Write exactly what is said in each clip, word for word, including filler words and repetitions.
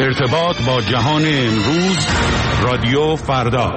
ارتباط با جهان امروز، رادیو فردا.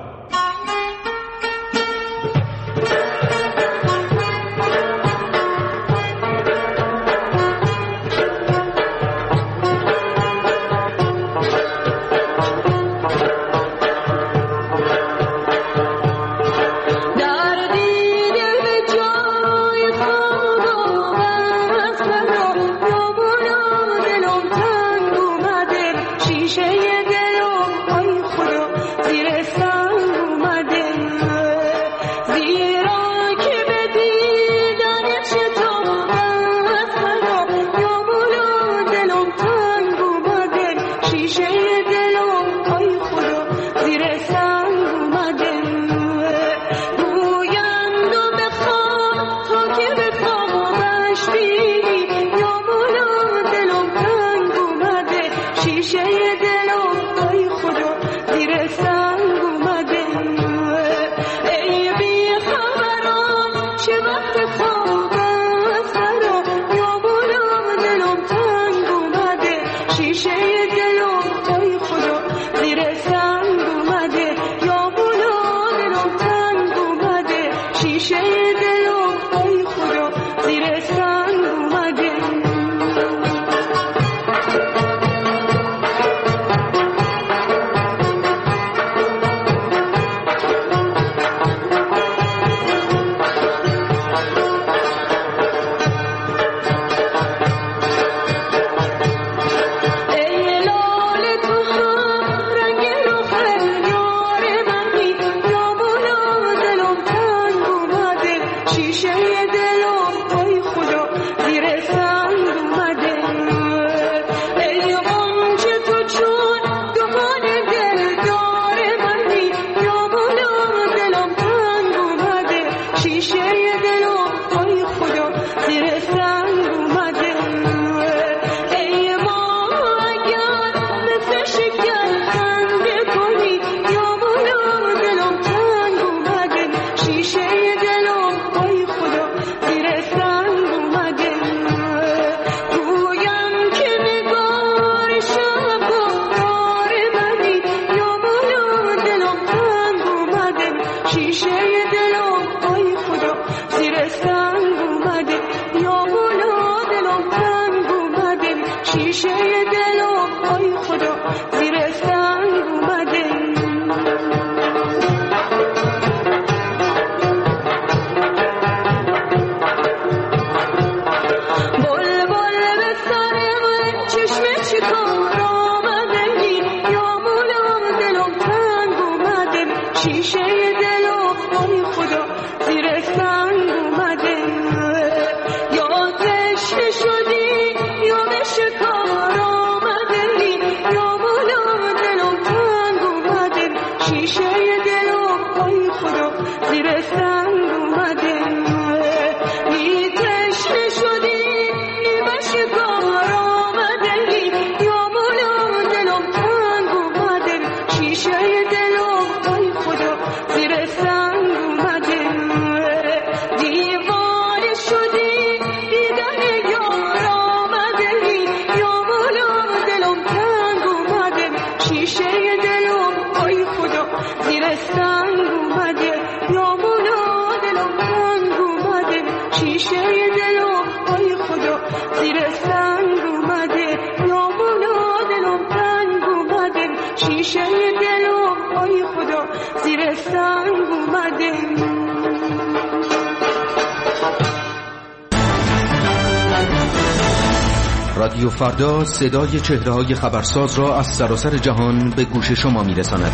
رادیو فردا صدای چهره‌های خبرساز را از سراسر جهان به گوش شما می‌رساند.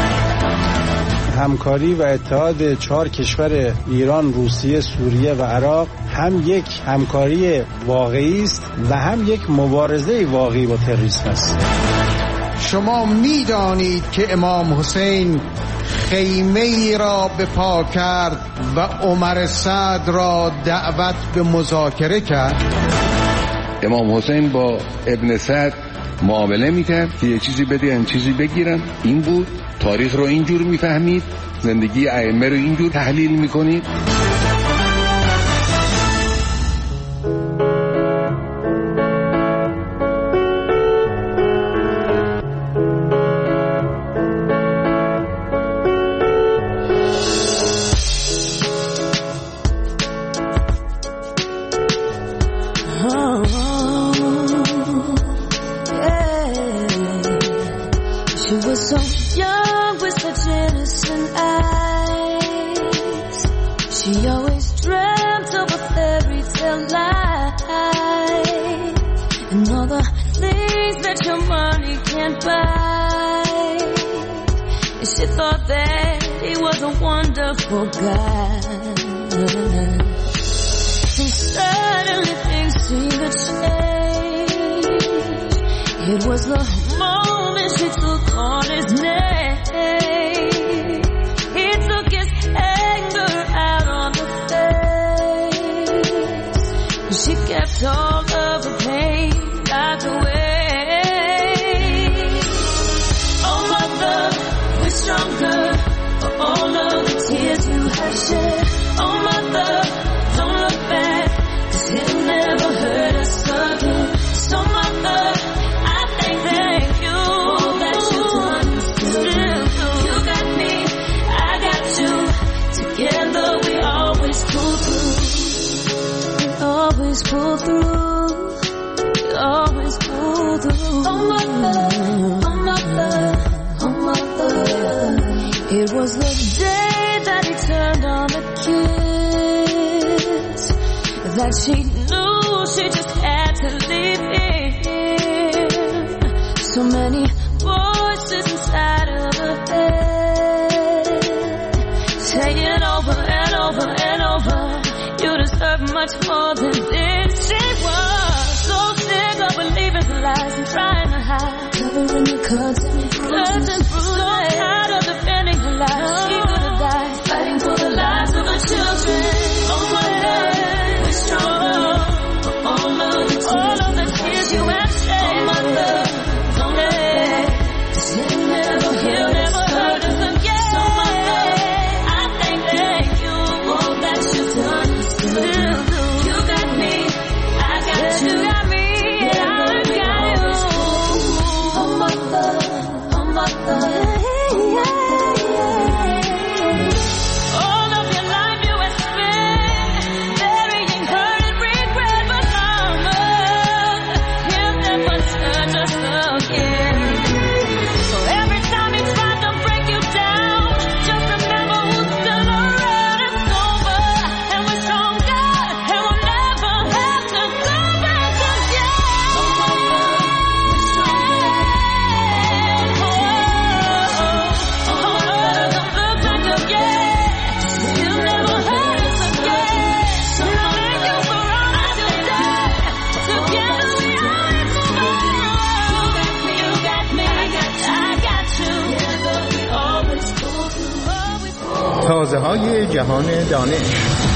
همکاری و اتحاد چهار کشور ایران، روسیه، سوریه و عراق هم یک همکاری واقعی است و هم یک مبارزه واقعی با تروریسم است. شما می‌دانید که امام حسین خیمه ای را به پا کرد و عمر سعد را دعوت به مذاکره کرد. امام حسین با ابن سعد معامله میکرد که یه چیزی بدهن چیزی بگیرن. این بود. تاریخ رو اینجور میفهمید، زندگی ائمه رو اینجور تحلیل میکنید. things that your money can't buy. And she thought that he was a wonderful guy. And suddenly things seemed to change. It was the moment she took on his name. He took his anger out on the face. She kept all of the pain out the way. Oh mother, we're stronger for all of the tears you have shed. Oh mother, don't look back, 'cause he'll never hurt us again. So mother, I thank, thank you that you've done still. You got me, I got you. Together we always pull through. We always pull through. We always pull through. Oh mother, oh mother, oh mother. It was the day that he turned on the kids that she knew she just had to leave him. So many voices inside of her head saying over and over and over, you deserve much more than this. She was so sick of believing the lies and trying to hide, covering the cuts and bruises, so tired of defending her life. She could have died fighting for the lives of her children. Oh my God, we're stronger for all of the tears, all of the tears you have shed. Oh mother, don't let it, 'cause he'll never, he'll never hurt us again. So mother, I thank, thank you all that you've done still. You got me, I got you. You got me, I got you. Oh mother, oh mother. All of your life you have spent burying hurt and regret, but mama, he'll never turn us again. So every time he tries to break you down, just remember who's still around. It's over, and we're stronger, and we'll never have to go back again. Oh mama, we're stronger. Oh, oh, oh, don't look back again. You'll never hurt us again. So thank you for all that you've done. Together we always move on. You got me, I got you, I got you. Together we always pull through, always pull through. تازه های جهان دانش.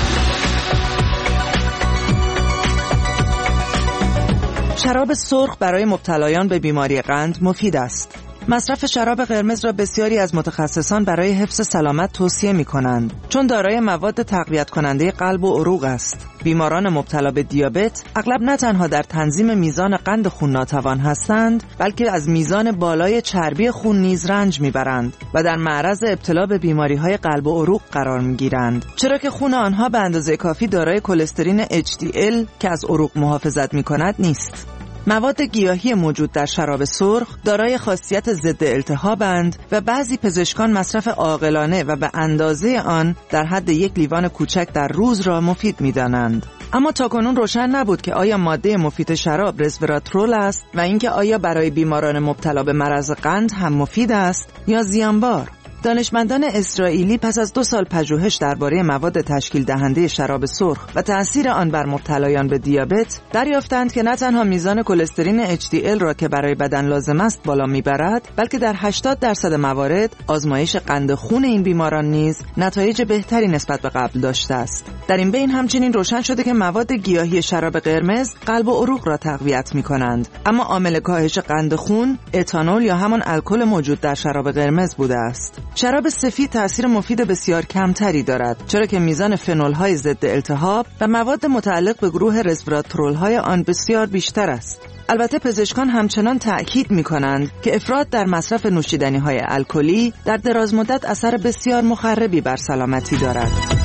شراب سرخ برای مبتلایان به بیماری قند مفید است. مصرف شراب قرمز را بسیاری از متخصصان برای حفظ سلامت توصیه می کنند، چون دارای مواد تقویت کننده قلب و عروق است. بیماران مبتلا به دیابت اغلب نه تنها در تنظیم میزان قند خون ناتوان هستند، بلکه از میزان بالای چربی خون نیز رنج میبرند و در معرض ابتلا به بیماری‌های قلب و عروق قرار میگیرند، چرا که خون آنها به اندازه کافی دارای کلسترین اچ دی ال که از عروق محافظت میکند نیست. مواد گیاهی موجود در شراب سرخ دارای خاصیت ضد التهابند و بعضی پزشکان مصرف عاقلانه و به اندازه آن در حد یک لیوان کوچک در روز را مفید می‌دانند. اما تاکنون روشن نبود که آیا ماده مفید شراب رزوراترول است و اینکه آیا برای بیماران مبتلا به مرض قند هم مفید است یا زیانبار. دانشمندان اسرائیلی پس از دو سال پژوهش درباره مواد تشکیل دهنده شراب سرخ و تأثیر آن بر مبتلایان به دیابت دریافتند که نه تنها میزان کلسترین اچ دی ال را که برای بدن لازم است بالا میبرد، بلکه در هشتاد درصد موارد آزمایش قند خون این بیماران نیز نتایج بهتری نسبت به قبل داشته است. در این بین همچنین روشن شده که مواد گیاهی شراب قرمز قلب و عروق را تقویت می‌کنند، اما عامل کاهش قند خون اتانول یا همان الکل موجود در شراب قرمز بوده است. شراب سفید تأثیر مفید بسیار کمتری دارد، چرا که میزان فنول‌های ضد التهاب و مواد متعلق به گروه رزوراترول‌های آن بسیار بیشتر است. البته پزشکان همچنان تأکید می‌کنند که افراط در مصرف نوشیدنی‌های الکلی در دراز مدت اثر بسیار مخربی بر سلامتی دارد.